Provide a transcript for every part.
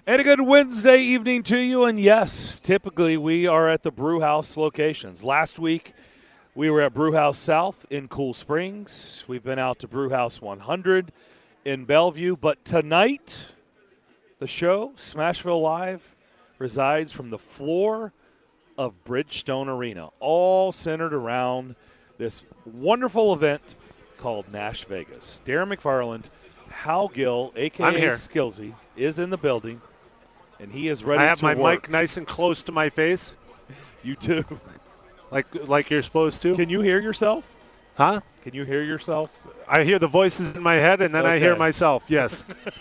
And a good Wednesday evening to you. And yes, typically we are at the Brewhouse locations. Last week we were at Brewhouse South in Cool Springs. We've been out to Brewhouse 100 in Bellevue. But tonight, the show, Smashville Live, resides from the floor of Bridgestone Arena, all centered around this wonderful event called Nash Vegas. Darren McFarland, Hal Gill, a.k.a. Skillsy, is in the building. And he is ready to work. I have my mic nice and close to my face. You do. Like you're supposed to. Can you hear yourself? Huh? Can you hear yourself? I hear the voices in my head, and then I hear myself, yes.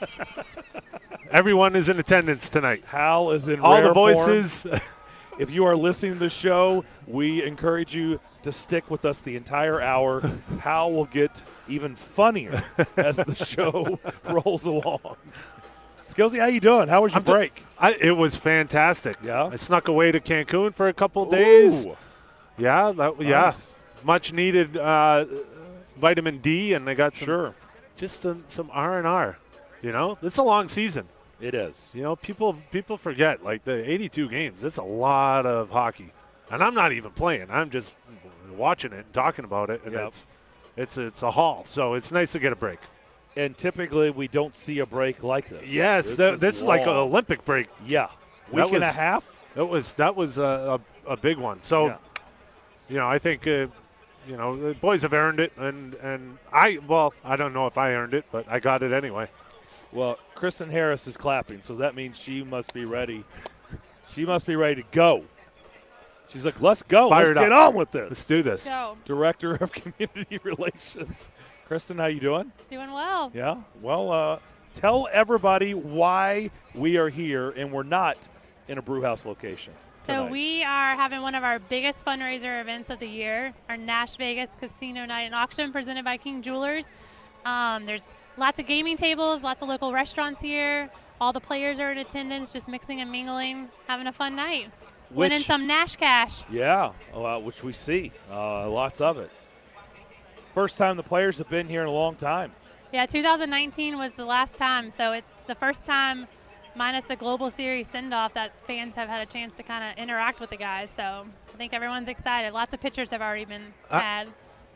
Everyone is in attendance tonight. Hal is in all rare the voices. Form. If you are listening to the show, we encourage you to stick with us the entire hour. Hal will get even funnier as the show rolls along. Skillsy, how you doing? How was your break? It was fantastic. Yeah, I snuck away to Cancun for a couple days. Ooh. Yeah, Nice. much needed vitamin D, and I got some R&R. You know, it's a long season. It is. You know, people forget, like, the 82 games. It's a lot of hockey, and I'm not even playing. I'm just watching it and talking about it, and it's a haul. So it's nice to get a break. And typically we don't see a break like this. Yes, this is like an Olympic break. Yeah, week and a half. That was a big one. So, you know, I think the boys have earned it, and I don't know if I earned it, but I got it anyway. Well, Kristen Harris is clapping, so that means she must be ready. She must be ready to go. She's like, let's go. Let's get on with this. Let's do this. Go. Director of Community Relations. Kristen, how you doing? Doing well. Yeah. Well, tell everybody why we are here and we're not in a Brewhouse location tonight. So we are having one of our biggest fundraiser events of the year, our Nash Vegas Casino Night and Auction presented by King Jewelers. There's lots of gaming tables, lots of local restaurants here. All the players are in attendance, just mixing and mingling, having a fun night. Winning some Nash cash. Yeah, which we see. Lots of it. First time the players have been here in a long time. Yeah, 2019 was the last time, so it's the first time minus the Global Series send-off that fans have had a chance to kind of interact with the guys. So I think everyone's excited. Lots of pictures have already been had.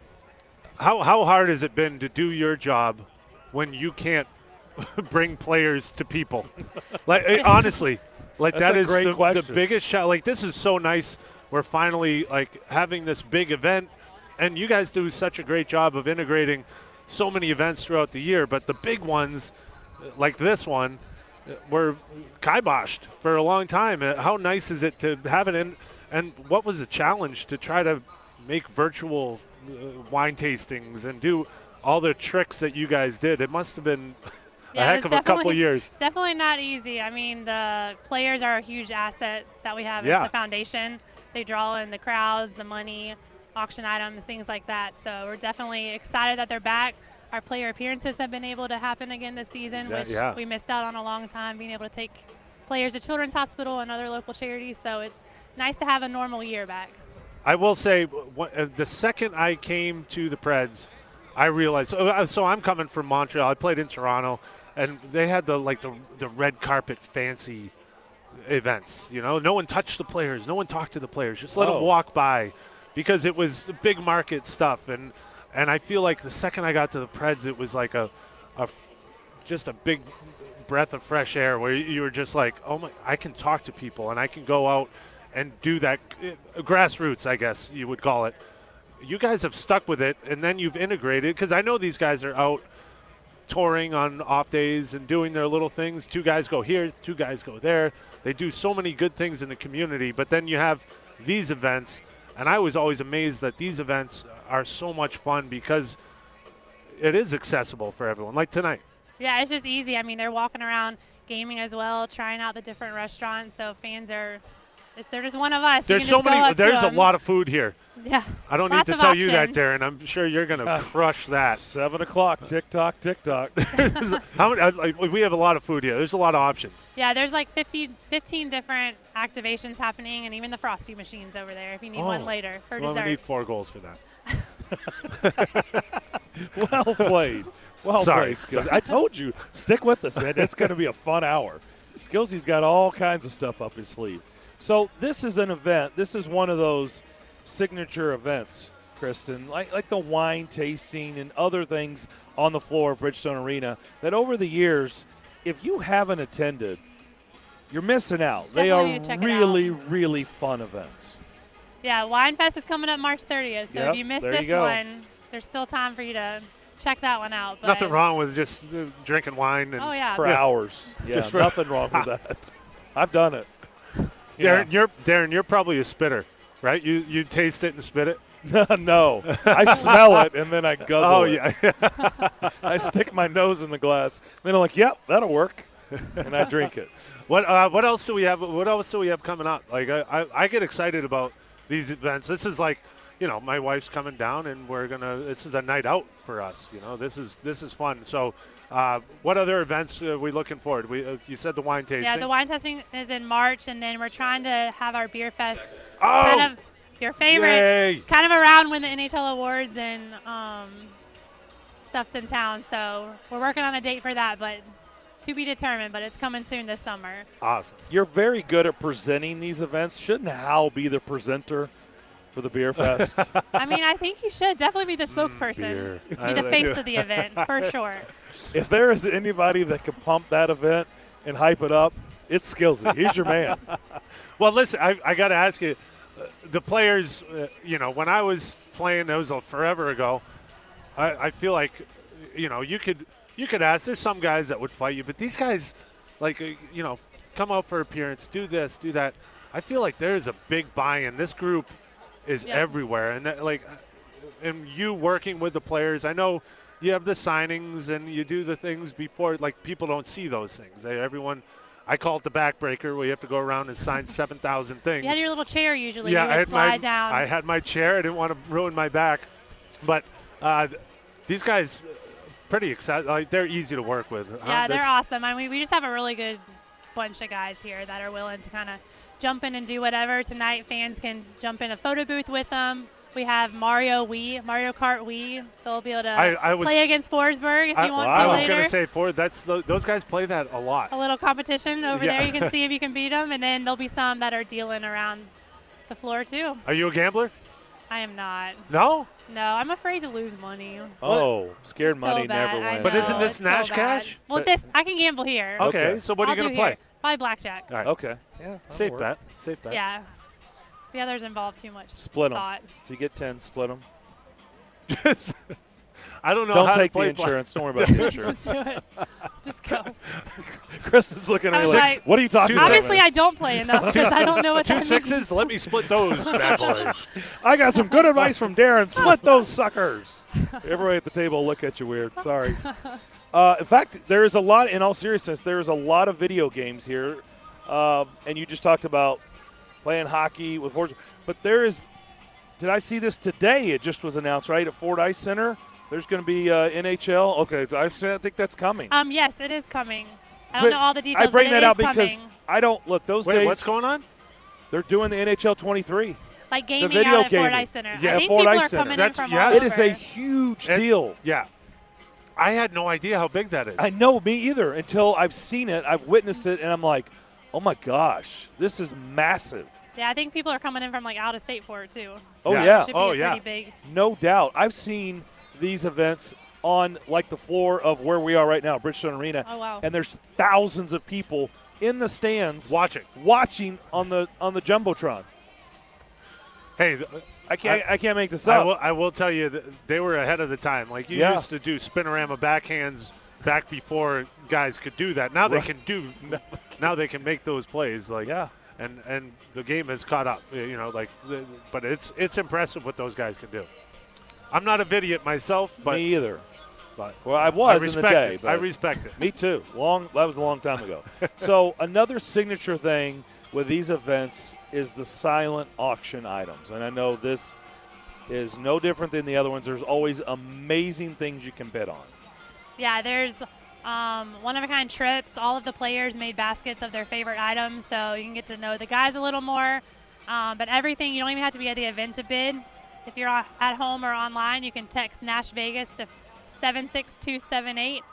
How hard has it been to do your job when you can't bring players to people? Like, honestly, like that is the biggest shot. Like, this is so nice. We're finally like having this big event. And you guys do such a great job of integrating so many events throughout the year. But the big ones, like this one, were kiboshed for a long time. How nice is it to have it in? And what was the challenge to try to make virtual wine tastings and do all the tricks that you guys did? It must have been a heck of a couple years. Definitely not easy. I mean, the players are a huge asset that we have as the foundation. They draw in the crowds, the money, auction items, things like that. So we're definitely excited that they're back. Our player appearances have been able to happen again this season, which we missed out on a long time, being able to take players to Children's Hospital and other local charities. So it's nice to have a normal year back. I will say, the second I came to the Preds, I realized, so I'm coming from Montreal. I played in Toronto, and they had the red carpet fancy events. You know, no one touched the players. No one talked to the players. Just let them walk by. Because it was big market stuff, and I feel like the second I got to the Preds, it was like just a big breath of fresh air where you were just like, oh my, I can talk to people and I can go out and do that grassroots, I guess you would call it. You guys have stuck with it, and then you've integrated, because I know these guys are out touring on off days and doing their little things. 2 guys go here, 2 guys go there. They do so many good things in the community, but then you have these events. And I was always amazed that these events are so much fun because it is accessible for everyone, like tonight. Yeah, it's just easy. I mean, they're walking around gaming as well, trying out the different restaurants. So fans they're just one of us. There's so many. There's a lot of food here. Yeah. I don't need to tell you that, Darren. I'm sure you're going to crush that. 7 o'clock, tick-tock, tick-tock. We have a lot of food here. There's a lot of options. Yeah, there's like 15 different activations happening, and even the Frosty machines over there if you need one later for dessert. We need 4 goals for that. Well played. Well played, Skills. I told you, stick with us, man. It's going to be a fun hour. Skillsy's got all kinds of stuff up his sleeve. So this is an event. This is one of those signature events, Kristen, like the wine tasting and other things on the floor of Bridgestone Arena that over the years, if you haven't attended, you're missing out. Definitely they are really, really fun events. Yeah, Wine Fest is coming up March 30th, so if you missed this one, there's still time for you to check that one out. But nothing wrong with just drinking wine and for hours. Yeah, nothing wrong with that. I've done it. Darren, you're probably a spitter, right? You taste it and spit it? No, I smell it and then I guzzle it. Yeah. I stick my nose in the glass. Then I'm like, yep, that'll work, and I drink it. What else do we have? What else do we have coming up? Like I get excited about these events. This is like, my wife's coming down and this is a night out for us. This is fun. So what other events are we looking forward? You said the wine tasting. Yeah, the wine tasting is in March, and then we're trying to have our beer fest kind of your favorite, Yay. kind of around when the NHL awards and stuff's in town. So we're working on a date for that, but to be determined, but it's coming soon this summer. Awesome. You're very good at presenting these events. Shouldn't Hal be the presenter for the beer fest? I mean, I think he should definitely be the spokesperson, be the face of the event, for sure. If there is anybody that can pump that event and hype it up, it's Skillsy. He's your man. Well, listen, I got to ask you, the players, when I was playing, that was forever ago, I feel like, you could ask. There's some guys that would fight you, but these guys, come out for appearance, do this, do that. I feel like there's a big buy-in. This group is everywhere, and and you working with the players. I know you have the signings and you do the things before. Like, people don't see those things. I call it the backbreaker, where you have to go around and sign 7,000 things. You had your little chair usually. Yeah, you would slide down. I had my chair. I didn't want to ruin my back, but these guys. Pretty excited. Like, they're easy to work with. Yeah, they're awesome. I mean, we just have a really good bunch of guys here that are willing to kind of jump in and do whatever. Tonight, fans can jump in a photo booth with them. We have Mario Kart Wii. They'll be able to play against Forsberg if you want to I was later. going to say, those guys play that a lot. A little competition over there. You can see if you can beat them. And then there'll be some that are dealing around the floor, too. Are you a gambler? I am not. No? No, I'm afraid to lose money. Oh, scared money bad. never wins. But isn't this Nash Cash? Well, I can gamble here. Okay, so what are you going to play? Probably blackjack. All right. Okay. Yeah. Safe bet. Yeah. The others involve too much Split thought. them. If you get 10, split them. I don't know Don't how take to play the insurance. Don't worry about the insurance. Just do it. Just go. Kristen's looking at me like, what are you talking about? Obviously, I don't play enough because I don't know what that 2 sixes? Let me split those bad boys. I got some good advice from Darren. Split those suckers. Everybody at the table will look at you weird. Sorry. In fact, there is a lot, in all seriousness, there is a lot of video games here. And you just talked about playing hockey with Forza. But there is, did I see this today? It just was announced, right, at Ford Ice Center? There's going to be NHL. Okay, I think that's coming. Yes, it is coming. I don't know all the details. I bring that out because coming. I don't look those days. Wait, what's going on? They're doing the NHL 23. Like gaming video out at gaming. Ford Ice Center. Yeah, I think Ford people Ice are Center. coming in from all yeah. over. It is a huge deal. Yeah. I had no idea how big that is. I know, me either, until I've seen it, I've witnessed it, and I'm like, oh my gosh, this is massive. Yeah, I think people are coming in from like out of state for it too. Oh Yeah. yeah, Should be pretty big. no doubt. I've seen these events on like the floor of where we are right now, Bridgestone Arena. Oh wow. And there's thousands of people in the stands watching on the jumbotron. Hey, I can't make this up. I will tell you that they were ahead of the time. Like, you used to do spinorama backhands back before guys could do that. Now they can do. Now they can make those plays. Like, and the game has caught up. But it's impressive what those guys can do. I'm not a idiot myself, but me either. But well, I was in the day. I respect it. Me too. That was a long time ago. So another signature thing with these events is the silent auction items. And I know this is no different than the other ones. There's always amazing things you can bid on. Yeah, there's one-of-a-kind trips. All of the players made baskets of their favorite items, so you can get to know the guys a little more. But everything, you don't even have to be at the event to bid. If you're at home or online, you can text Nash Vegas to 76278,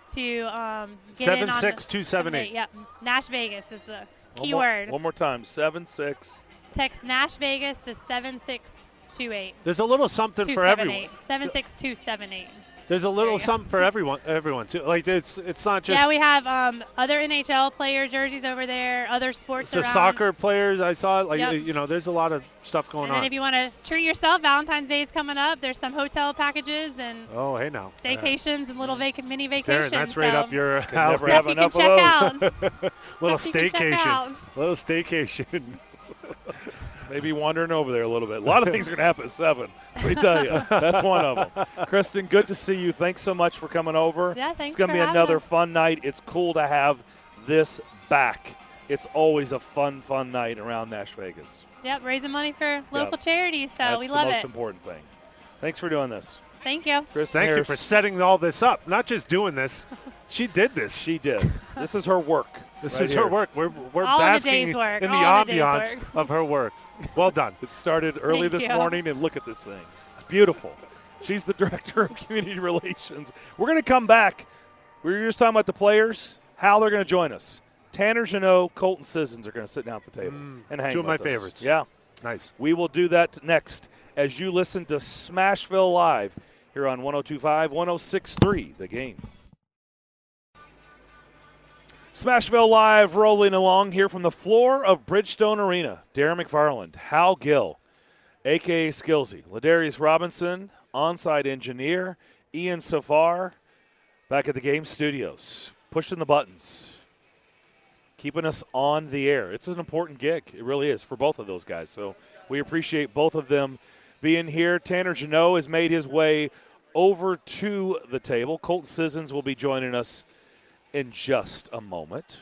to get in on 76278. Yep, Nash Vegas is the keyword. One more time, 76. Text Nash Vegas to 7628. There's a little something for everyone. 76278. There's a little something for everyone too. Like it's not just. Yeah, we have other NHL player jerseys over there, other sports So around. soccer players, I saw it. Like Yep. there's a lot of stuff going And on. then if you want to treat yourself, Valentine's Day is coming up. There's some hotel packages and Oh, hey now. staycations and little mini vacations. Darren, that's right up your Never alley. have Stuff you enough can of check out. Little Stuff you can check staycation. out. Little staycation. Maybe wandering over there a little bit. A lot of things are going to happen at 7. Let me tell you. That's one of them. Kristen, good to see you. Thanks so much for coming over. Yeah, thanks It's going to for be having another us. fun night. It's cool to have this back. It's always a fun night around Nash Vegas. Yep, raising money for local charities, so That's we the love most it. important thing. Thanks for doing this. Thank you. Kristen Thank you Harris, for setting all this up. Not just doing this. She did this. She did. This is her work. This right is here. her work. We're All the basking day's work. in the All the day's ambiance work. of her work. Well done. It started early Thank this you. morning, and look at this thing. It's beautiful. She's the director of community relations. We're going to come back. We were just talking about the players, how they're going to join us. Tanner Jeannot, Colton Sissons are going to sit down at the table and hang two of with my us. favorites. Yeah. Nice. We will do that next as you listen to Smashville Live here on 102.5, 106.3, The Game. Smashville Live rolling along here from the floor of Bridgestone Arena. Darren McFarland, Hal Gill, a.k.a. Skillsy, Ladarius Robinson, on-site engineer, Ian Safar, back at the Game Studios, pushing the buttons, keeping us on the air. It's an important gig. It really is for both of those guys. So we appreciate both of them being here. Tanner Jeannot has made his way over to the table. Colton Sissons will be joining us in just a moment.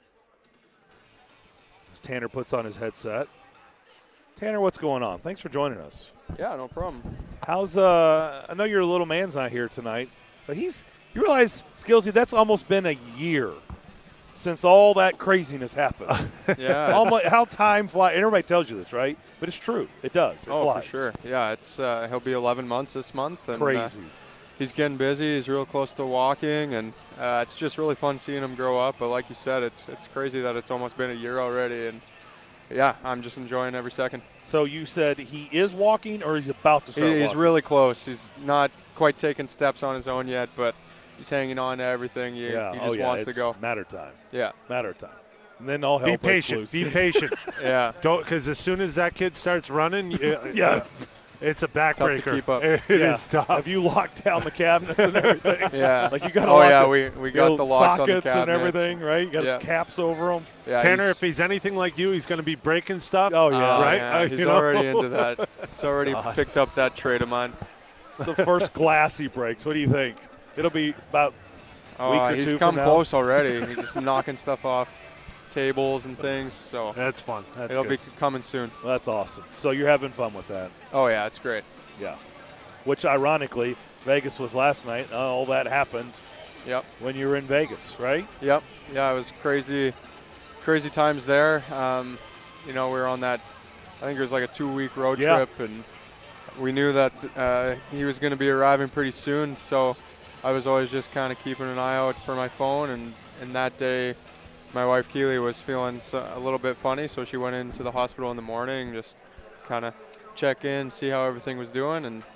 As Tanner puts on his headset. Tanner, what's going on? Thanks for joining us. Yeah, no problem. How's I know your little man's not here tonight, but you realize, Skillsy, that's almost been a year since all that craziness happened. Yeah. Almost, how time flies. Everybody tells you this, right? But it's true. It does. It flies. For sure. Yeah, it's he'll be 11 months this month. And, Crazy. He's getting busy. He's real close to walking, and it's just really fun seeing him grow up. But like you said, it's crazy that it's almost been a year already, and yeah, I'm just enjoying every second. So you said he is walking, or he's about to start walking? He's really close. He's not quite taking steps on his own yet, but he's hanging on to everything. He just wants to go. Matter of time. Yeah. Matter of time. And then all hell Be breaks patient. loose. Be patient. Yeah. Don't, because as soon as that kid starts running, Yeah. it's a Tough backbreaker. to keep up. It is tough. Have you locked down the cabinets and everything? Yeah. Like you got to Oh lock yeah, the, we got the locks on the sockets and cabinets. everything, right? You got Yeah. caps over them. Yeah, Tanner, he's- if he's anything like you, he's going to be breaking stuff. Oh, yeah. right? Yeah, he's You know? already into that. He's already picked up that trait of mine. It's the first glass he breaks. What do you think? It'll be about a week or He's two come from now. close already. He's just knocking stuff off tables and things. So That's fun. That's it'll good. be coming soon. Well, that's awesome. So you're having fun with that. Oh yeah, it's great. Yeah. Which, ironically, Vegas was last night. All that happened Yep. when you were in Vegas, right? Yep. Yeah, it was crazy times there. We were on that. I think it was like a 2-week road Yeah. trip, and we knew that he was going to be arriving pretty soon. So I was always just kind of keeping an eye out for my phone. And that day, my wife Keely was feeling a little bit funny, so she went into the hospital in the morning, just kind of check in, see how everything was doing. And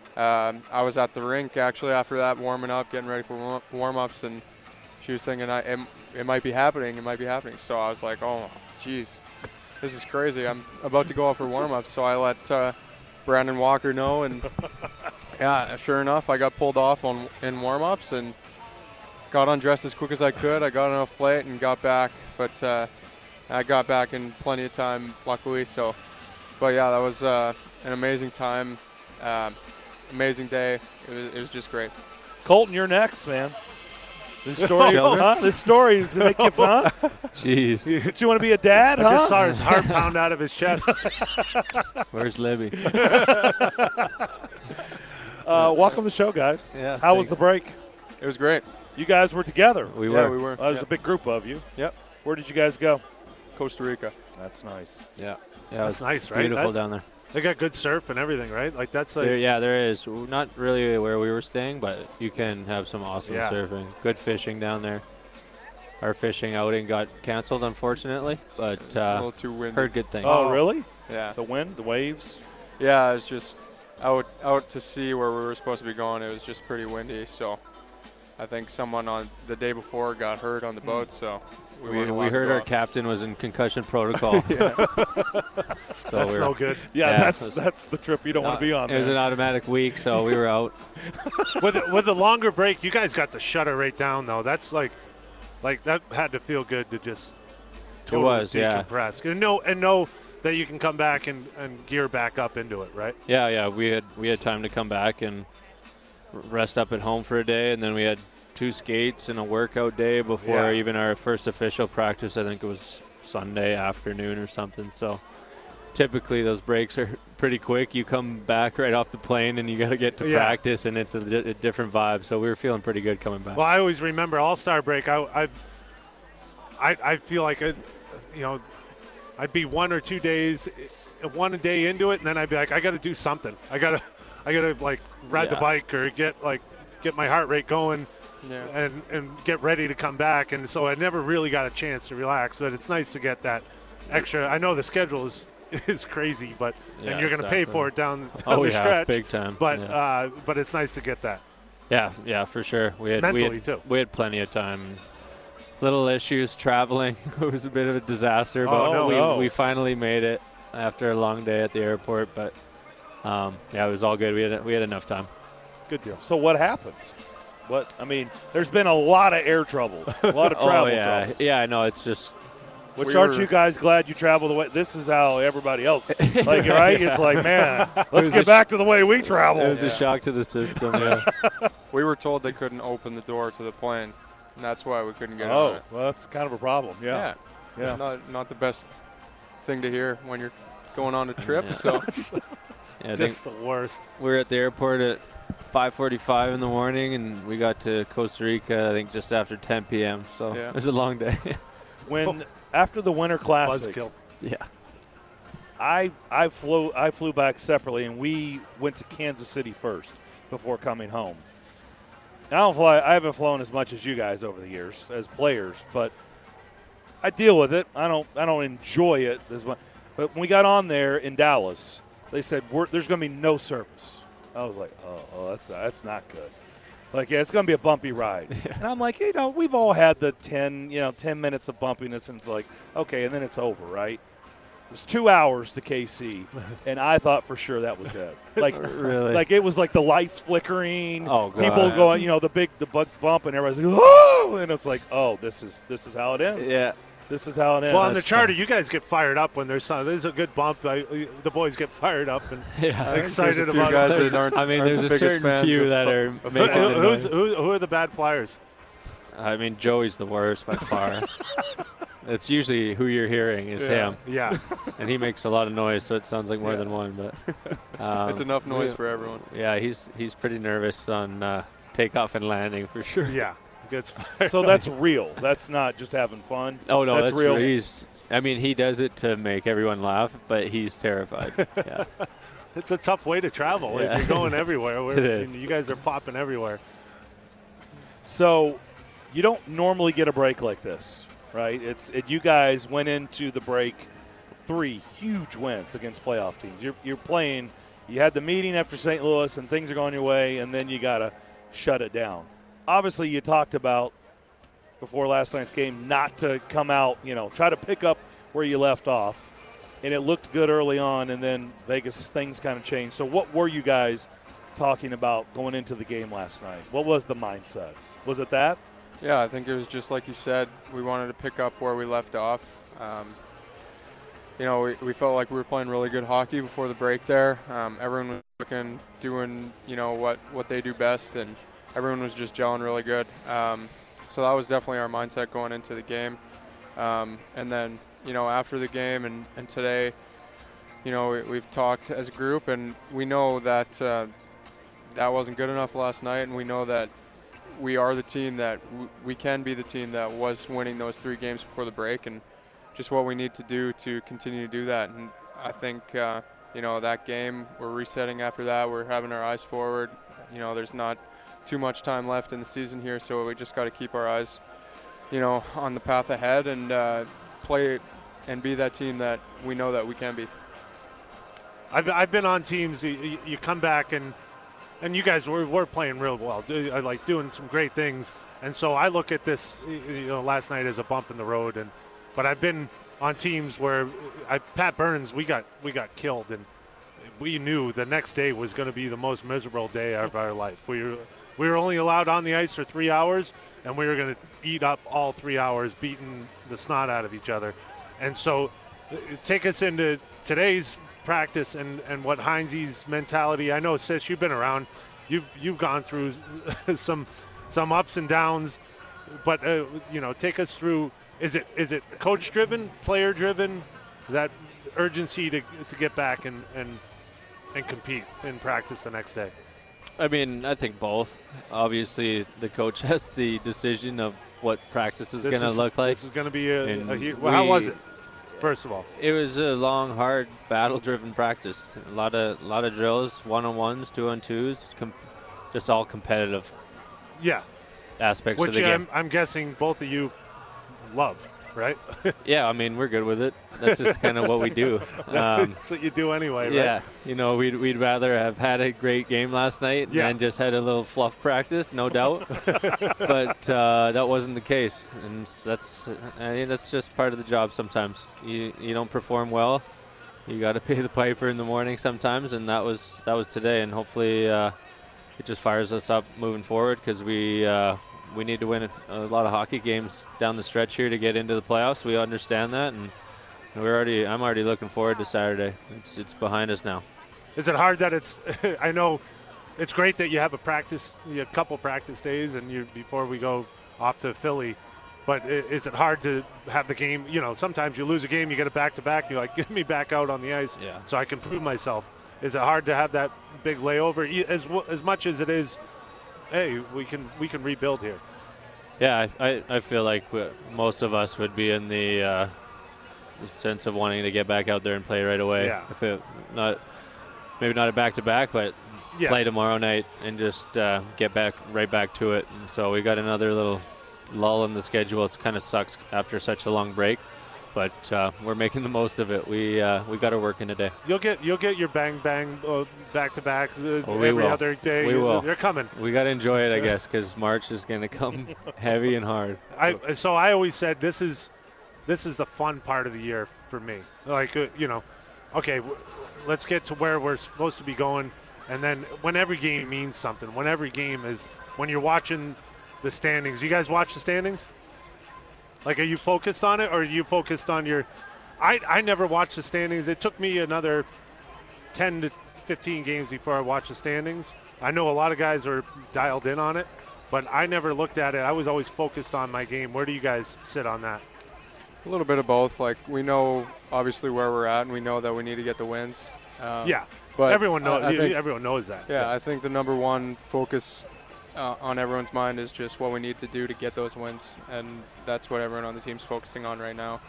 I was at the rink actually after that, warming up, getting ready for warm-ups, and she was thinking it might be happening. It might be happening. So I was like, oh, geez, this is crazy. I'm about to go out for warm-ups. So I let Brandon Walker know, and yeah, sure enough, I got pulled off in warm-ups and got undressed as quick as I could. I got on a flight and got back, but I got back in plenty of time, luckily. So, but yeah, that was an amazing time, amazing day. It was just great. Colton, you're next, man. This story, This story is to make you fun. Jeez. Do you want to be a dad, I huh? just saw his heart pound out of his chest. Where's Libby? Welcome to the show, guys. Yeah, How was thanks. the break? It was great. You guys were together. We Yeah, were. we were. There's Yep. a big group of you. Yep. Where did you guys go? Costa Rica. That's nice. Yeah, That's it's nice, right? beautiful down there. They got good surf and everything, right? Like that's like There is. Not really where we were staying, but you can have some awesome surfing. Good fishing down there. Our fishing outing got canceled, unfortunately, but a little too windy. heard good things. Oh, really? Yeah. The wind, the waves? Yeah, it was just out to sea where we were supposed to be going. It was just pretty windy, so I think someone on the day before got hurt on the boat, so We weren't allowed to heard go our out. captain was in concussion protocol. So that's no good. Yeah, Yeah, that's the trip you don't want to be on. It was an man. automatic week, so we were out. With the longer break, you guys got to shut it right down though. That's like that had to feel good to just totally was, yeah. decompress and know that you can come back and gear back up into it, right? Yeah. We had time to come back and rest up at home for a day, and then we had 2 skates and a workout day before even our first official practice. I think it was Sunday afternoon or something. So typically those breaks are pretty quick. You come back right off the plane and you got to get to practice, and it's a different vibe. So we were feeling pretty good coming back. Well, I always remember All-Star break. I feel like I'd be 1 or 2 days, 1 day into it, and then I'd be like, I got to do something. I gotta like ride the bike or get my heart rate going. Yeah. And get ready to come back, and so I never really got a chance to relax. But it's nice to get that extra. I know the schedule is crazy, but and you're going to pay for it down the stretch, big time. But it's nice to get that. Yeah, for sure. We had plenty of time. Little issues traveling. It was a bit of a disaster, but we finally made it after a long day at the airport. But it was all good. We had enough time. Good deal. So what happened? There's been a lot of air trouble, a lot of travel trouble. Yeah, I know. It's just. Aren't you guys glad you traveled the way? This is how everybody else, right? It's like, man, let's get back to the way we travel. It was a shock to the system. Yeah. We were told they couldn't open the door to the plane, and that's why we couldn't get on it. Well, that's kind of a problem. Yeah. Not the best thing to hear when you're going on a trip. Yeah. So just the worst. We were at the airport at 5:45 in the morning, and we got to Costa Rica, I think, just after 10 p.m. So it was a long day. After the Winter Classic, I flew back separately, and we went to Kansas City first before coming home. I haven't flown as much as you guys over the years as players, but I deal with it. I don't enjoy it as much. But when we got on there in Dallas, they said there's going to be no service. I was like, oh, that's not good. It's going to be a bumpy ride. Yeah. And I'm like, we've all had the 10 minutes of bumpiness, and it's like, okay, and then it's over, right? It was 2 hours to KC, and I thought for sure that was it. Really? It was like the lights flickering, God. People going, the bump, and everybody's like, oh, and it's like, oh, this is how it ends. Yeah. This is how it ends. Well, on the charter, you guys get fired up when there's a good bump. The boys get fired up and excited about it. Guys that aren't, there's a certain few that are making who are the bad flyers? Joey's the worst by far. It's usually who you're hearing is him. Yeah. And he makes a lot of noise, so it sounds like more than one. But it's enough noise for everyone. Yeah, he's pretty nervous on takeoff and landing for sure. Yeah. So that's real. That's not just having fun. Oh no, that's real. He does it to make everyone laugh, but he's terrified. Yeah. It's a tough way to travel. Yeah. You're going everywhere. It is. You guys are popping everywhere. So you don't normally get a break like this, right? You guys went into the break 3 huge wins against playoff teams. You're playing. You had the meeting after St. Louis, and things are going your way, and then you got to shut it down. Obviously, you talked about before last night's game not to come out, try to pick up where you left off. And it looked good early on, and then Vegas, things kind of changed. So what were you guys talking about going into the game last night? What was the mindset? Was it that? Yeah, I think it was just like you said. We wanted to pick up where we left off. We felt like we were playing really good hockey before the break there. Everyone was doing what they do best, and everyone was just gelling really good. So that was definitely our mindset going into the game. And then, after the game and today, we've talked as a group, and we know that that wasn't good enough last night, and we know that we are the team that we can be the team that was winning those 3 games before the break, and just what we need to do to continue to do that. And I think, that game, we're resetting after that. We're having our eyes forward. There's not too much time left in the season here, so we just got to keep our eyes, on the path ahead and play and be that team that we know that we can be. I've been on teams. You come back and you guys were playing real well, like doing some great things. And so I look at this, last night as a bump in the road. But I've been on teams where Pat Burns, we got killed, and we knew the next day was going to be the most miserable day of our life. We were only allowed on the ice for 3 hours, and we were going to eat up all 3 hours, beating the snot out of each other. And so take us into today's practice and what Heinze's mentality. I know, Sis, you've been around. You've gone through some ups and downs, but take us through. Is it coach driven, player driven, that urgency to get back and compete in practice the next day? I mean, I think both. Obviously, the coach has the decision of what practice is going to look like. This is going to be how was it? First of all, it was a long, hard, battle-driven practice. A lot of drills, one-on-ones, two-on-twos, just all competitive. Yeah. Aspects of the game. Which I'm guessing both of you love, right? Yeah, I mean, we're good with it. That's just kind of what we do. That's what you do anyway, right? Yeah, we'd rather have had a great game last night and just had a little fluff practice, no doubt. But that wasn't the case, and that's just part of the job sometimes. You don't perform well, you got to pay the piper in the morning sometimes, and that was today, and hopefully it just fires us up moving forward, because we need to win a lot of hockey games down the stretch here to get into the playoffs. We understand that, and I'm already looking forward to Saturday. It's behind us now. Is it hard that it's I know it's great that you have a couple practice days before we go off to Philly, but is it hard to have the game, sometimes you lose a game, you get it back-to-back, you're like, get me back out on the ice so I can prove myself. Is it hard to have that big layover as much as it is, hey, we can rebuild here? Yeah, I feel like most of us would be in the sense of wanting to get back out there and play right away. Yeah. If it maybe not a back-to-back, but play tomorrow night and just get right back to it. And so we got another little lull in the schedule. It kind of sucks after such a long break, but we're making the most of it. We got our work in today. You'll get your bang back-to-back every other day. We will. You're coming. We got to enjoy it, I guess, because March is going to come heavy and hard. So I always said this is the fun part of the year for me. Like, okay, let's get to where we're supposed to be going, and then when every game means something, when every game is, when you're watching the standings. You guys watch the standings? Like, are you focused on it, or are you focused on your – I never watched the standings. It took me another 10 to 15 games before I watched the standings. I know a lot of guys are dialed in on it, but I never looked at it. I was always focused on my game. Where do you guys sit on that? A little bit of both. Like, we know obviously where we're at, and we know that we need to get the wins. But everyone knows. Everyone knows that. Yeah, I think the number one focus on everyone's mind is just what we need to do to get those wins, and that's what everyone on the team's focusing on right now.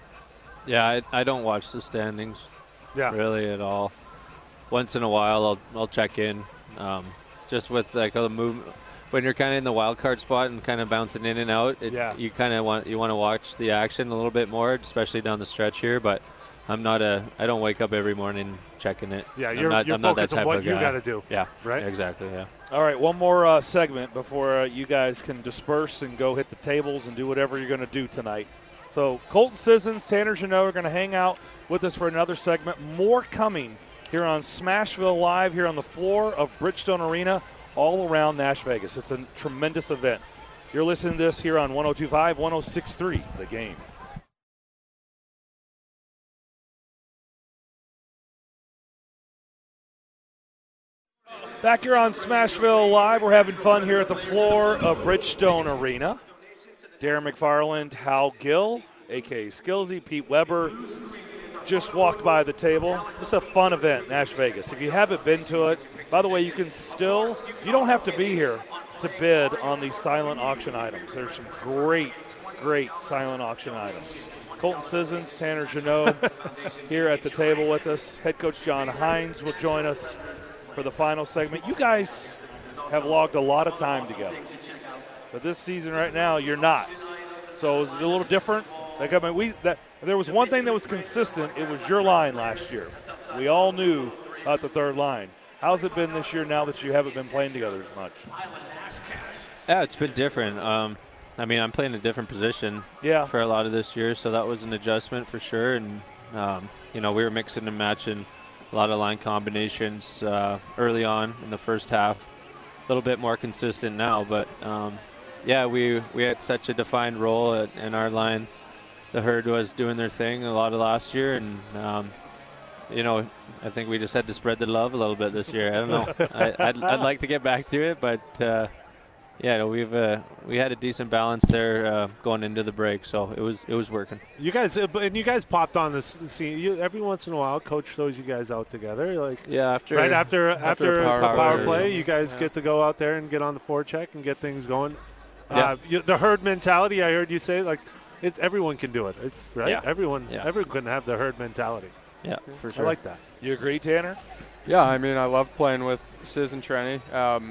Yeah, I don't watch the standings really at all. Once in a while, I'll check in, just with like the movement. When you're kind of in the wild card spot and kind of bouncing in and out, you kind of want to watch the action a little bit more, especially down the stretch here. But I don't wake up every morning checking it. Yeah, you're focused on what you got to do. Yeah, right. Exactly. Yeah. All right, one more segment before you guys can disperse and go hit the tables and do whatever you're going to do tonight. So Colton Sissons, Tanner Jeannot are going to hang out with us for another segment. More coming here on Smashville Live here on the floor of Bridgestone Arena, all around Nash Vegas. It's a tremendous event. You're listening to this here on 102.5, 106.3, The Game. Back here on Smashville Live, we're having fun here at the floor of Bridgestone Arena. Darren McFarland, Hal Gill, a.k.a. Skillsy, Pete Weber, just walked by the table. It's a fun event, Nash Vegas. If you haven't been to it, by the way, you don't have to be here to bid on these silent auction items. There's some great silent auction items. Colton Sissons, Tanner Janot here at the table with us. Head coach John Hines will join us for the final segment. You guys have logged a lot of time together, but this season right now you're not. So it's a little different. Like, I mean, there was one thing that was consistent. It was your line last year. We all knew about the third line. How's it been this year now that you haven't been playing together as much? Yeah, it's been different. I mean, I'm playing a different position for a lot of this year, so that was an adjustment for sure. And, we were mixing and matching a lot of line combinations early on in the first half. A little bit more consistent now, but, we had such a defined role in our line. The Herd was doing their thing a lot of last year, and, I think we just had to spread the love a little bit this year. I don't know. I'd like to get back to it, but we had a decent balance there going into the break, so it was working. You guys popped on this scene. Every once in a while, Coach throws you guys out together, after a power play, you guys get to go out there and get on the forecheck and get things going. Yeah. The Herd mentality, I heard you say, it's everyone can do it. It's right. Yeah. Everyone can have the Herd mentality. Yeah, for sure. I like that. You agree, Tanner? Yeah, I mean, I love playing with Sis and Trenny.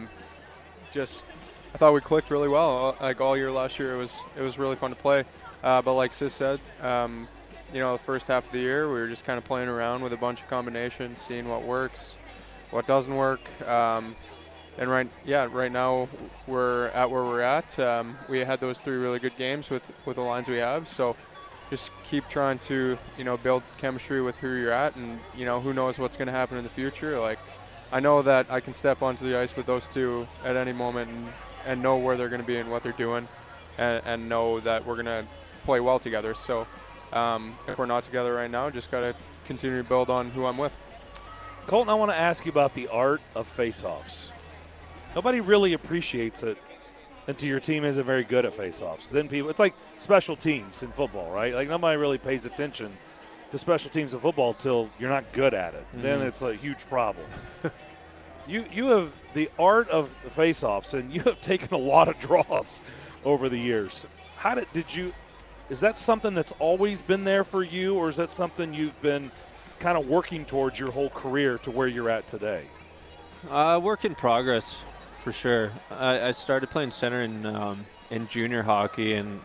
I thought we clicked really well. Like all year last year, it was really fun to play. But like Sis said, the first half of the year, we were just kind of playing around with a bunch of combinations, seeing what works, what doesn't work. And right now we're at where we're at. We had those 3 really good games with the lines we have. So just keep trying to, build chemistry with who you're at, and, who knows what's going to happen in the future. Like, I know that I can step onto the ice with those 2 at any moment and know where they're going to be and what they're doing, and know that we're going to play well together. So if we're not together right now, just got to continue to build on who I'm with. Colton, I want to ask you about the art of face-offs. Nobody really appreciates it until your team isn't very good at face-offs. Then it's like special teams in football, right? Like, nobody really pays attention to special teams in football until you're not good at it. Mm-hmm. Then it's a huge problem. You have the art of the face-offs, and you have taken a lot of draws over the years. Is that something that's always been there for you, or is that something you've been kind of working towards your whole career to where you're at today? Work in progress, for sure. I started playing center in junior hockey, and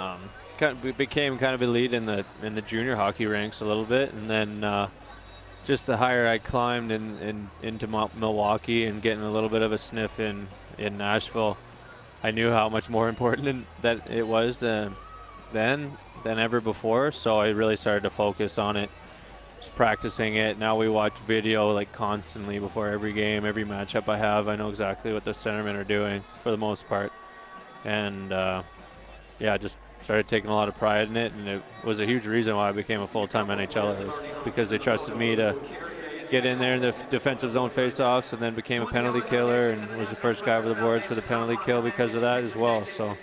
became kind of elite in the junior hockey ranks a little bit, and then just the higher I climbed into Milwaukee and getting a little bit of a sniff in Nashville, I knew how much more important that it was then than ever before. So I really started to focus on it, just practicing it. Now we watch video constantly before every game, every matchup I have. I know exactly what the centermen are doing for the most part, and just started taking a lot of pride in it, and it was a huge reason why I became a full-time NHLer, because they trusted me to get in there in the defensive zone face-offs, and then became a penalty killer and was the first guy over the boards for the penalty kill because of that as well. So,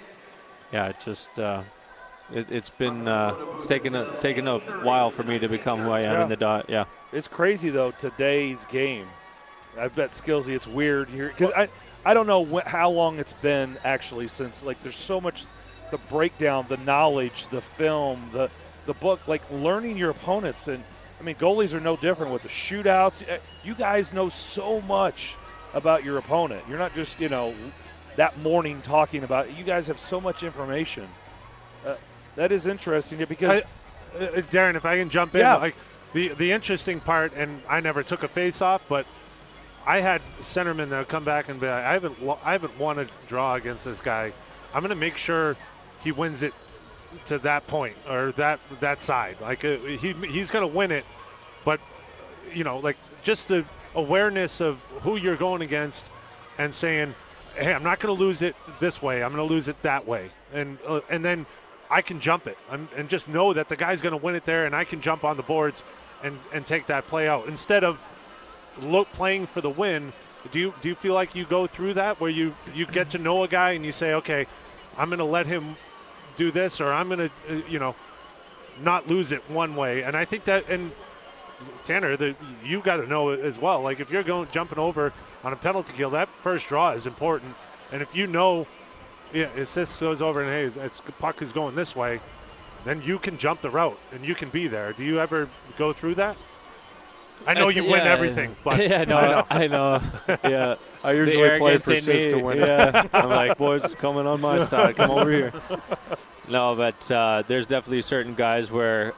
it's taken a while for me to become who I am in the dot. Yeah, it's crazy though. Today's game, I bet Skillsy, it's weird here because I don't know how long it's been actually since there's so much. The breakdown, the knowledge, the film, the book, learning your opponents. And, I mean, goalies are no different with the shootouts. You guys know so much about your opponent. You're not just, that morning talking about it. You guys have so much information. That is interesting because Darren, if I can jump in, the interesting part, and I never took a face-off, but I had centermen that would come back and be like, I haven't won a draw against this guy. I'm going to make sure he wins it to that point or that side. He's going to win it, but just the awareness of who you're going against and saying, hey, I'm not going to lose it this way. I'm going to lose it that way, and then I can jump it and just know that the guy's going to win it there, and I can jump on the boards and take that play out instead of playing for the win. Do you feel like you go through that where you get to know a guy and you say, okay, I'm going to let him do this, or I'm going to, not lose it one way. And I think that, and Tanner, you got to know it as well. If you're jumping over on a penalty kill, that first draw is important. And if if this goes over and, hey, the puck is going this way, then you can jump the route and you can be there. Do you ever go through that? I know you win everything, but yeah, no, I know. Yeah, I usually play for Sis to win. Yeah, I'm like, boys, it's coming on my side. Come over here. No, but there's definitely certain guys where,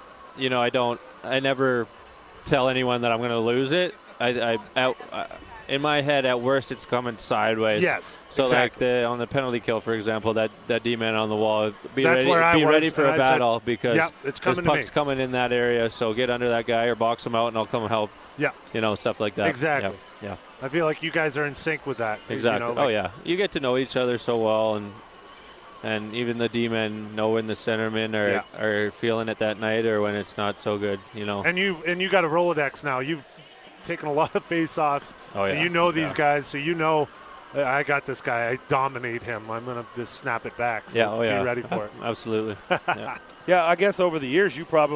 I never tell anyone that I'm going to lose it. In my head, at worst, it's coming sideways. Yes. So exactly. like on the penalty kill, for example, that D-man on the wall, be That's ready for a battle because it's this coming puck's coming in that area. So get under that guy or box him out, and I'll come help. Yeah. Stuff like that. Exactly. Yeah. I feel like you guys are in sync with that. Exactly. Oh yeah, you get to know each other so well, and even the D-men know when the centermen are feeling it that night or when it's not so good. And you got a Rolodex now. You've taken a lot of face-offs. Oh yeah. And you know these guys, so I got this guy. I dominate him. I'm gonna just snap it back. So be ready for it. Absolutely. Yeah, I guess over the years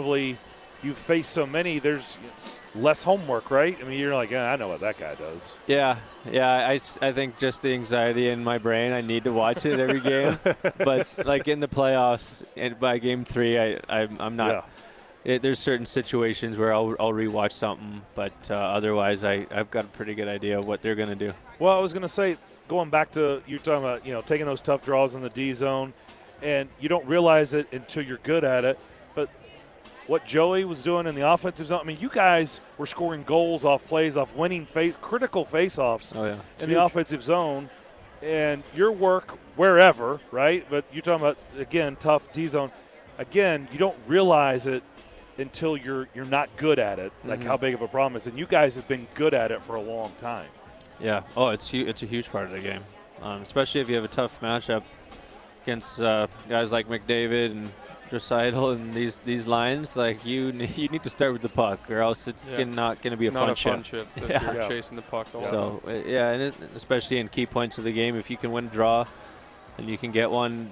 you've faced so many. There's less homework, right? I mean, you're like, I know what that guy does. Yeah. I think just the anxiety in my brain, I need to watch it every game. But like in the playoffs and by game 3, I'm not. Yeah. There's certain situations where I'll rewatch something, but otherwise I've got a pretty good idea of what they're going to do. Well, I was going to say, going back to you talking about taking those tough draws in the D zone, and you don't realize it until you're good at it. But what Joey was doing in the offensive zone, I mean, you guys were scoring goals off plays, off winning critical face-offs in the offensive zone, and your work wherever, right? But you're talking about, again, tough D zone. Again, you don't realize it until you're not good at it, like how big of a problem it is. And you guys have been good at it for a long time. Yeah. Oh, it's a huge part of the game, especially if you have a tough matchup against guys like McDavid and Draisaitl and these lines. Like you need to start with the puck, or else it's not going to be a fun shift if you're chasing the puck the whole time. And especially in key points of the game, if you can win a draw and you can get one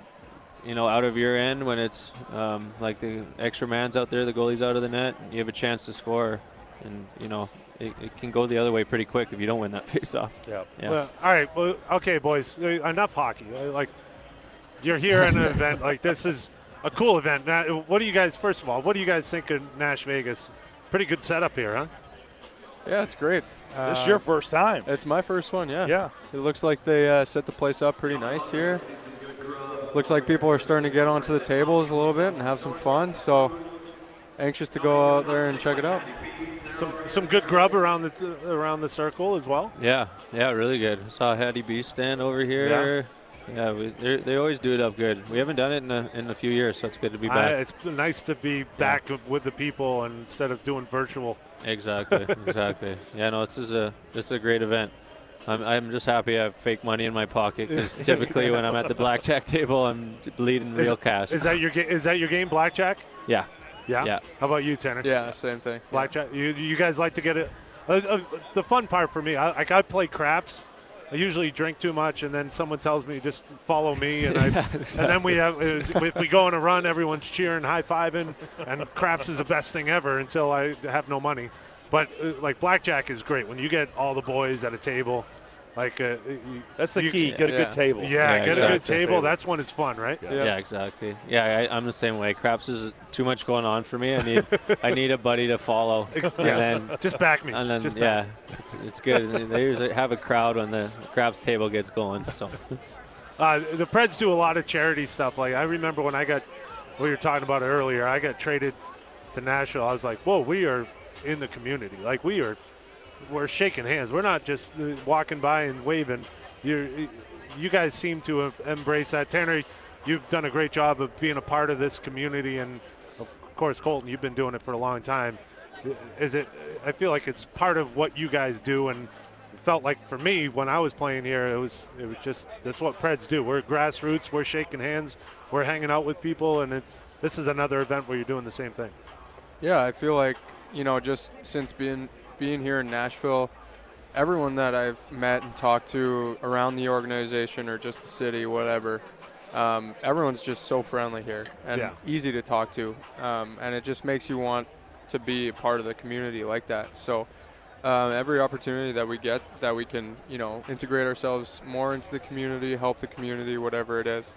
out of your end when it's like the extra man's out there, the goalie's out of the net, you have a chance to score. And, it can go the other way pretty quick if you don't win that faceoff. Yeah. Well, all right. Well, okay, boys. Enough hockey. Like, you're here in an event. Like, this is a cool event. Now, what do you guys think of Nash Vegas? Pretty good setup here, huh? Yeah, it's great. This is your first time. It's my first one, yeah. Yeah. It looks like they set the place up pretty nice here. Looks like people are starting to get onto the tables a little bit and have some fun. So anxious to go out there and check it out. Some good grub around the circle as well. Yeah, really good. Saw Hattie B stand over here. Yeah, they always do it up good. We haven't done it in a few years, so it's good to be back. It's nice to be back with the people and instead of doing virtual. Exactly. Yeah, no, this is a great event. I'm just happy I have fake money in my pocket because typically when I'm at the blackjack table, I'm bleeding real cash. Is that your game, blackjack? Yeah. Yeah. How about you, Tanner? Yeah, same thing. Blackjack. You guys like to get it? The fun part for me, I play craps. I usually drink too much, and then someone tells me just follow me, and and then if we go on a run, everyone's cheering, high fiving, and craps is the best thing ever until I have no money. But like blackjack is great when you get all the boys at a table. Like that's the key. Get a good table. Yeah, get a good table. That's when it's fun, right? Yeah, exactly. Yeah, I'm the same way. Craps is too much going on for me. I need a buddy to follow. And then just back me. And then it's good. They usually have a crowd when the craps table gets going. So the Preds do a lot of charity stuff. Like I remember when we were talking about it earlier. I got traded to Nashville. I was like, whoa, we are in the community. Like we're shaking hands. We're not just walking by and waving. You guys seem to embrace that. Tanner, you've done a great job of being a part of this community, and of course, Colton, you've been doing it for a long time. I feel like it's part of what you guys do, and it felt like for me when I was playing here, it was just that's what Preds do. We're grassroots. We're shaking hands. We're hanging out with people, and this is another event where you're doing the same thing. Yeah, I feel like just since being here in Nashville, everyone that I've met and talked to around the organization or just the city, whatever, everyone's just so friendly here and easy to talk to, and it just makes you want to be a part of the community like that. So every opportunity that we get that we can integrate ourselves more into the community, help the community, whatever it is,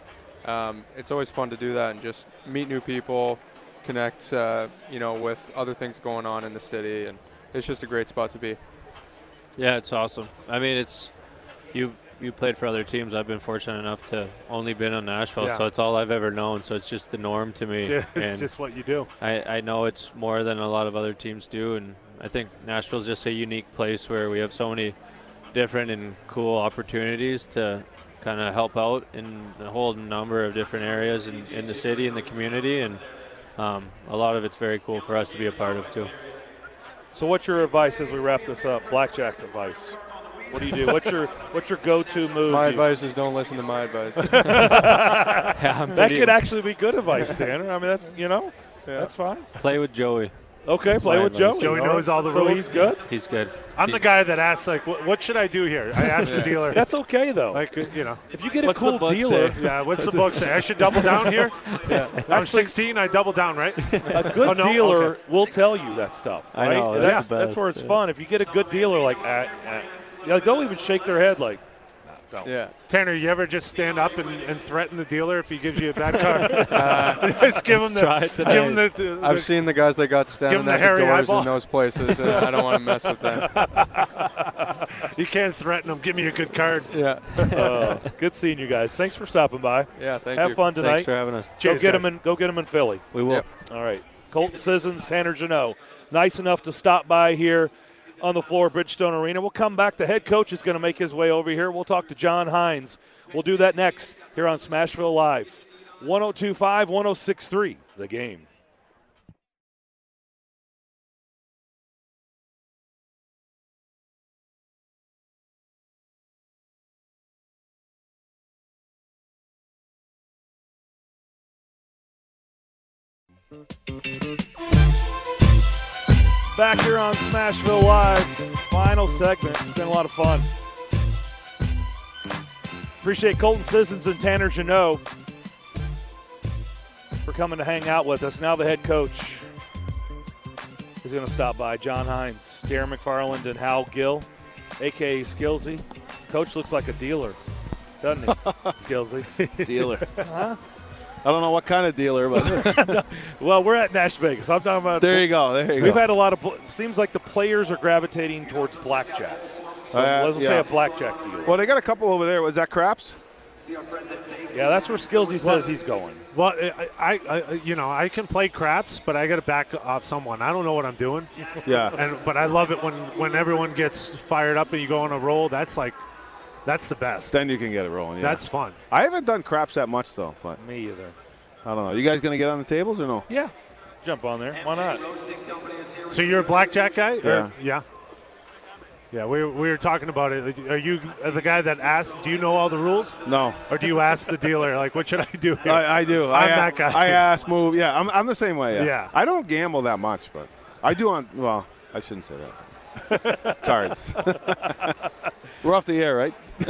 it's always fun to do that and just meet new people, connect, with other things going on in the city, and it's just a great spot to be. Yeah, it's awesome. I mean, it's you played for other teams. I've been fortunate enough to only been on Nashville, so it's all I've ever known. So it's just the norm to me. Yeah, it's just what you do. I know it's more than a lot of other teams do, and I think Nashville's just a unique place where we have so many different and cool opportunities to kind of help out in a whole number of different areas in the city and the community, and a lot of it's very cool for us to be a part of too. So what's your advice as we wrap this up? Blackjack advice. What do you do? What's your go-to move? My advice is don't listen to my advice. That could actually be good advice, Tanner. I mean, that's fine. Play with Joey. Okay, play with Joey. Joey knows all the rules. So he's good? He's good. I'm the guy that asks, like, what should I do here? I ask the dealer. That's okay, though. Like, if you get What's a cool the book dealer. say? Yeah, what's the book say? I should double down here? Yeah. I'm 16, I double down, right? A good dealer will tell you that stuff. Right? I know. That's That's where it's fun. If you get a good dealer, like, they'll even shake their head like, don't. Yeah. Tanner, you ever just stand up and threaten the dealer if he gives you a bad card? Just give him the I've seen the guys that got standing at the doors in those places, and I don't want to mess with them. You can't threaten them. Give me a good card. Yeah. Good seeing you guys. Thanks for stopping by. Yeah, thank you. Have fun tonight. Thanks for having us. Go get them in Philly. We will. Yep. All right. Colton Sissons, Tanner Jeannot. Nice enough to stop by here on the floor of Bridgestone Arena. We'll come back. The head coach is going to make his way over here. We'll talk to John Hines. We'll do that next here on Smashville Live. 102.5, 106.3, The Game. Back here on Smashville Live, final segment. It's been a lot of fun. Appreciate Colton Sissons and Tanner Jeannot for coming to hang out with us. Now the head coach is going to stop by. John Hines, Darren McFarland, and Hal Gill, a.k.a. Skillsy. Coach looks like a dealer, doesn't he, Skillsy? Dealer. Huh? I don't know what kind of dealer, but Well, we're at Nash Vegas. I'm talking about. there you go. We've had a lot of. Seems like the players are gravitating towards blackjack. So let's say a blackjack deal. Well, they got a couple over there. Was that craps? Yeah, that's where Skillsy says he's going. Well, I can play craps, but I got to back off someone. I don't know what I'm doing. Yeah. But I love it when everyone gets fired up and you go on a roll. That's the best. Then you can get it rolling. Yeah. That's fun. I haven't done craps that much though, but Me either. I don't know. You guys gonna get on the tables or no? Yeah, jump on there. Why not? So you're a blackjack guy? Yeah. Yeah. Yeah, we were talking about it. Are you the guy that asked, do you know all the rules? No. Or do you ask the dealer, like, what should I do here? I do. I'm that guy. I ask, move. Yeah, I'm the same way. Yeah. I don't gamble that much, but I do on. Well, I shouldn't say that. Cards. We're off the air, right?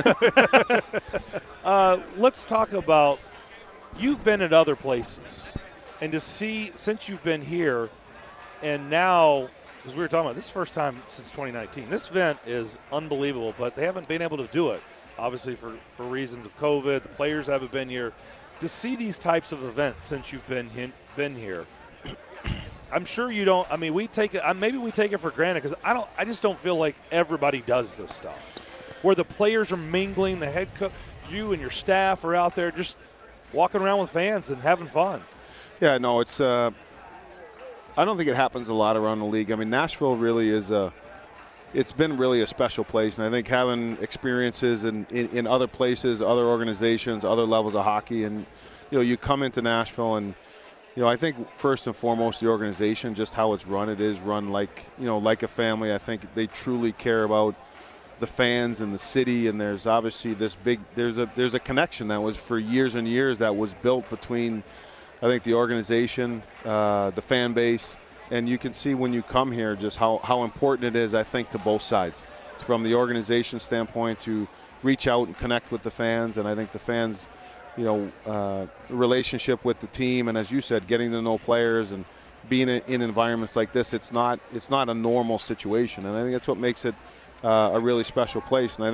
Let's talk about. You've been at other places, and to see since you've been here, and now, as we were talking about, this is the first time since 2019. This event is unbelievable, but they haven't been able to do it, obviously for reasons of COVID. The players haven't been here. To see these types of events since you've been here, I'm sure you don't. I mean, we take it. Maybe we take it for granted because I just don't feel like everybody does this stuff, where the players are mingling. The head coach, you and your staff are out there just walking around with fans and having fun. Yeah, no, it's. I don't think it happens a lot around the league. I mean, Nashville really is it's been really a special place, and I think having experiences in other places, other organizations, other levels of hockey, and you come into Nashville, and I think first and foremost the organization, just how it's run. It is run like like a family. I think they truly care about the fans and the city, and there's obviously this big there's a connection that was for years and years that was built between I think the organization, the fan base, and you can see when you come here just how important it is, I think, to both sides, from the organization standpoint to reach out and connect with the fans, and I think the fans relationship with the team, and as you said, getting to know players and being in environments like this, it's not a normal situation, and I think that's what makes it a really special place. And I think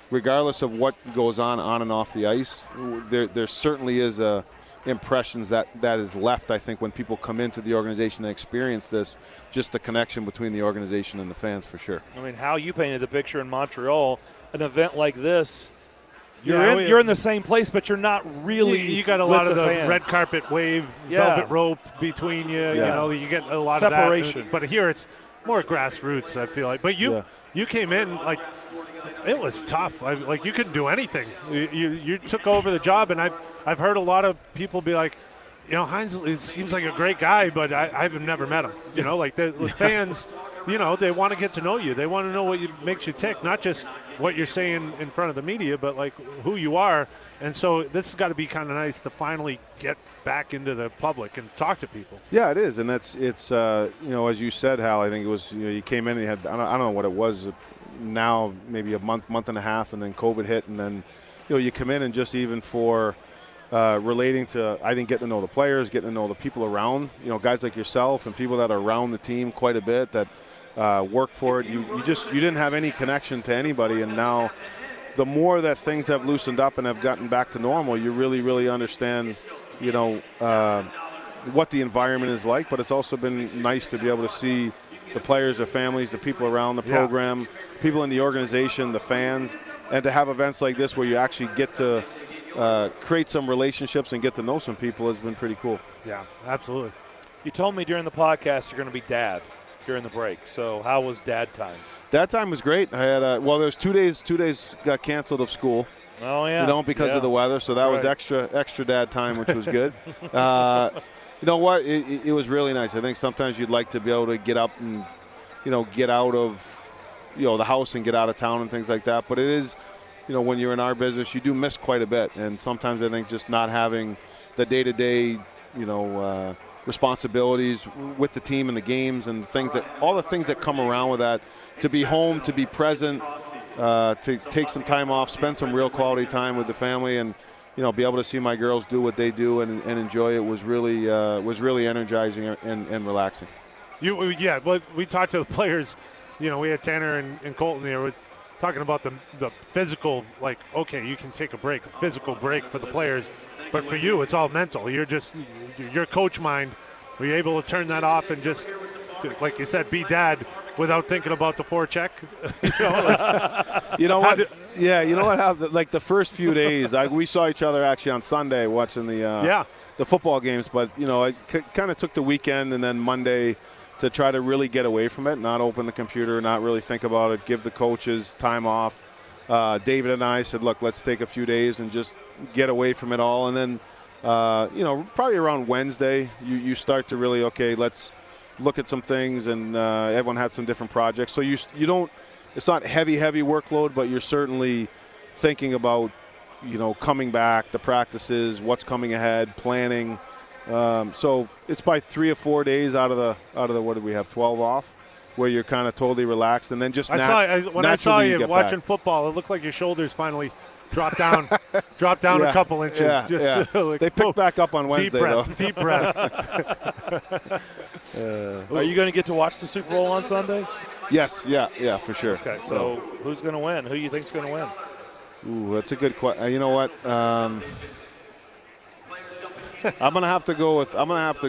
regardless of what goes on and off the ice, there certainly is impressions that is left, I think, when people come into the organization and experience this, just the connection between the organization and the fans, for sure. I mean, how you painted the picture in Montreal, an event like this, you're in the same place, but you're not really. You got a lot of the red carpet wave, velvet rope between you. You know, you get a lot separation. Of that. But here it's more grassroots, I feel like. But you came in like it was tough. Like you couldn't do anything. You took over the job, and I've heard a lot of people be like, you know, Heinz seems like a great guy, but I've never met him. You know, like the fans, you know, they want to get to know you. They want to know what makes you tick, not just what you're saying in front of the media, but like who you are. And so this has got to be kind of nice to finally get back into the public and talk to people. Yeah, it is, and it's you know, as you said, Hal, I think it was, you know, you came in and you had, I don't know what it was, now maybe a month and a half, and then COVID hit, and then, you know, you come in and just even for relating to, I think, getting to know the players, getting to know the people around, you know, guys like yourself and people that are around the team quite a bit that work for it. You didn't have any connection to anybody, and now the more that things have loosened up and have gotten back to normal, you really understand, you know, what the environment is like. But it's also been nice to be able to see the players, the families, the people around the program, people in the organization, the fans, and to have events like this where you actually get to create some relationships and get to know some people has been pretty cool. Yeah, absolutely. You told me during the podcast you're going to be dad during the break. So how was dad time? Dad time was great. I had well, there's 2 days. 2 days got canceled of school. Oh yeah. You know, because of the weather. So that was extra dad time, which was good. You know what? It was really nice. I think sometimes you'd like to be able to get up and, you know, get out of, you know, the house and get out of town and things like that. But it is, you know, when you're in our business, you do miss quite a bit. And sometimes I think just not having the day-to-day, you know, responsibilities with the team and the games and all the things that come around with that, to be home, to be present, to take some time off, spend some real quality time with the family, and, you know, be able to see my girls do what they do and enjoy it was really energizing and relaxing. Well, we talked to the players. You know, we had Tanner and Colton there. We're talking about the physical, like, okay, you can take a physical break for the players. But for you, it's all mental. You're just, your coach mind, were you able to turn that off and just, like you said, be dad without thinking about the forecheck? You know what? You know what? Like the first few days, we saw each other actually on Sunday watching the football games. But, you know, I kind of took the weekend and then Monday to try to really get away from it, not open the computer, not really think about it, give the coaches time off. David and I said, look, let's take a few days and just get away from it all. And then, you know, probably around Wednesday, you start to really, okay, let's look at some things. And everyone had some different projects. So you don't, it's not heavy workload, but you're certainly thinking about, you know, coming back, the practices, what's coming ahead, planning. So it's probably 3 or 4 days out of the what did we have, 12 off, where you're kind of totally relaxed, and then just when I saw you watching football, it looked like your shoulders finally dropped down a couple inches. Like, they picked back up on Wednesday. Deep breath. Are you going to get to watch the Super Bowl on Sunday? Yes, yeah, for sure. Okay, so who's going to win? Who do you think's going to win? Ooh, that's a good question. You know what? I'm gonna have to go with.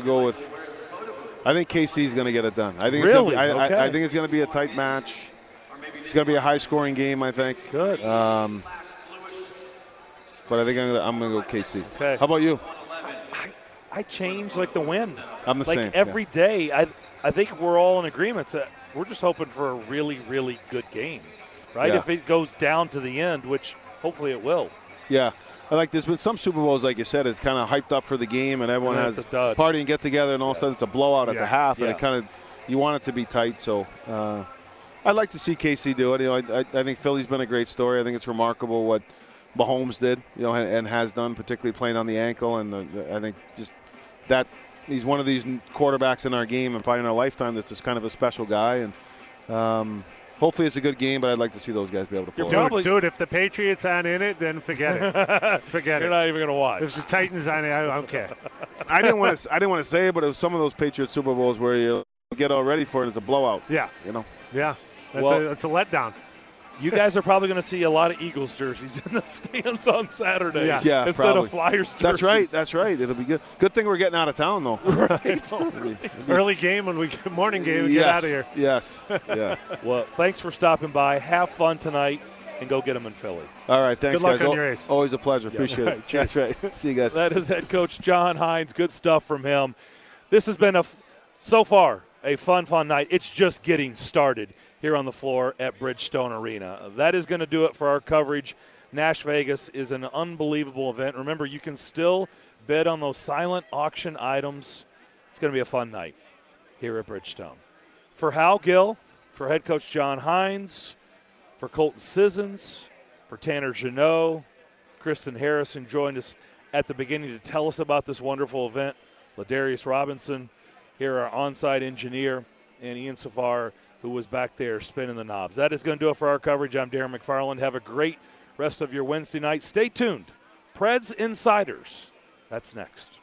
I think KC's going to get it done. I think really? I think it's going to be a tight match. It's going to be a high-scoring game, I think. Good. But I think I'm going to go KC. Okay. How about you? I change like the wind. I'm the same. Like every day, I think we're all in agreement that we're just hoping for a really, really good game, right? Yeah. If it goes down to the end, which hopefully it will. Yeah. Like there's been some Super Bowls, like you said, it's kind of hyped up for the game, and everyone has a party and get together, and all of a sudden it's a blowout at the half, and it kind of, you want it to be tight. So I'd like to see KC do it. You know, I think Philly's been a great story. I think it's remarkable what Mahomes did, you know, and has done, particularly playing on the ankle. And I think just that he's one of these quarterbacks in our game and probably in our lifetime that's just kind of a special guy. And hopefully it's a good game, but I'd like to see those guys be able to pull it. Dude, if the Patriots aren't in it, then forget it. Forget it. You're not even going to watch. If the Titans aren't in it, I don't care. I didn't want to say it, but it was some of those Patriots Super Bowls where you get all ready for it. It's a blowout. Yeah. You know. Yeah. It's a letdown. You guys are probably going to see a lot of Eagles jerseys in the stands on Saturday Yeah, instead probably. of Flyers jerseys. That's right. That's right. It'll be good. Good thing we're getting out of town, though. Early game when we morning game and yes, get out of here. Yes. Yes. Well, thanks for stopping by. Have fun tonight and go get them in Philly. All right. Thanks, Good luck guys. on your race. Always a pleasure. Appreciate it. Cheers. That's right. See you guys. That is head coach John Hines. Good stuff from him. This has been so far a fun night. It's just getting started here on the floor at Bridgestone Arena. That is going to do it for our coverage. Nash Vegas is an unbelievable event. Remember, you can still bid on those silent auction items. It's going to be a fun night here at Bridgestone. For Hal Gill, for head coach John Hines, for Colton Sissons, for Tanner Jeannot, Kristen Harrison joined us at the beginning to tell us about this wonderful event. Ladarius Robinson, here our on-site engineer, and Ian Safar, who was back there spinning the knobs. That is going to do it for our coverage. I'm Darren McFarland. Have a great rest of your Wednesday night. Stay tuned. Preds Insiders. That's next.